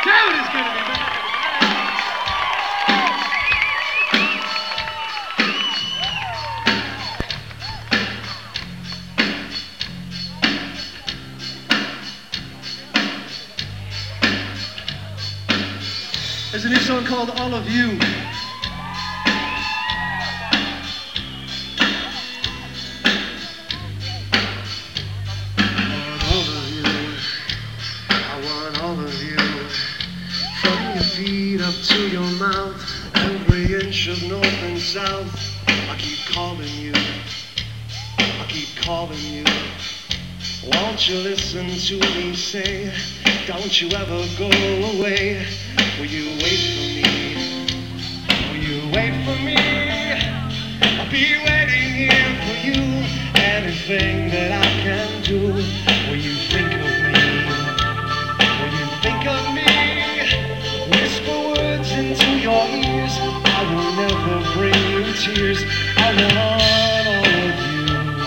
crowd is going to be back. There's a new song called All of You. Up to your mouth, every inch of north and south. I keep calling you, I keep calling you. Won't you listen to me say, don't you ever go away? Will you wait for me? Will you wait for me? I'll be waiting here for you. Anything that I can do. Will you think of me? Will you think of me? Whisper words into your ears. I will never bring you tears. I want all of you.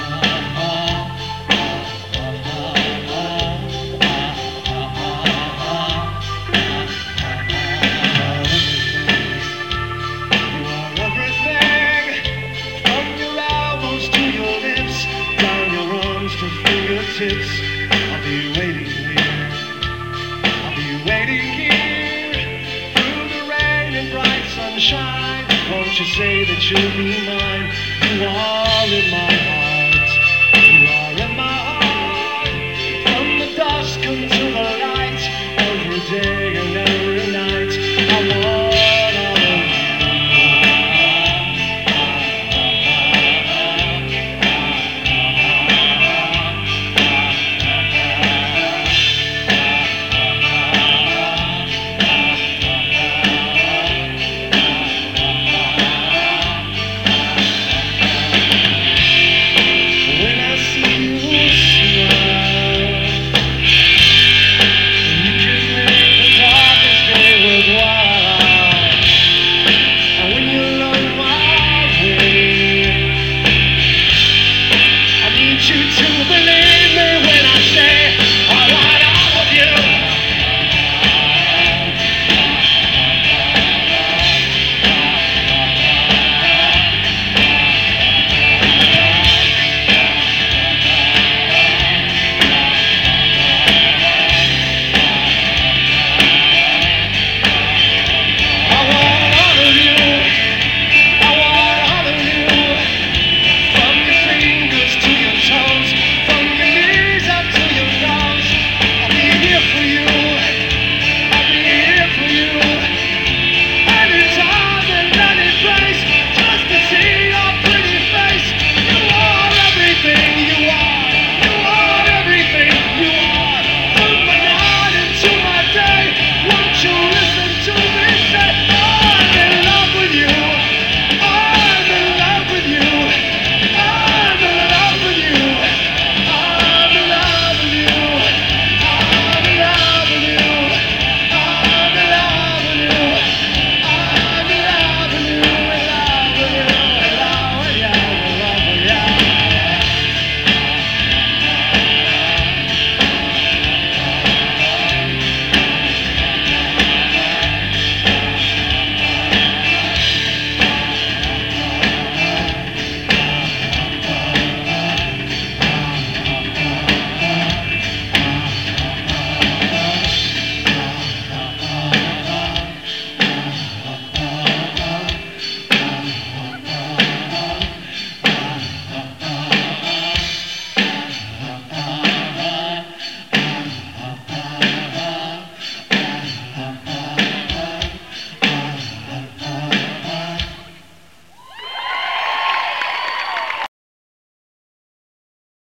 You are everything. From your elbows to your lips, down your arms to fingertips. I'll be waiting here. I'll be waiting here. Sunshine, won't you say that you'll be mine?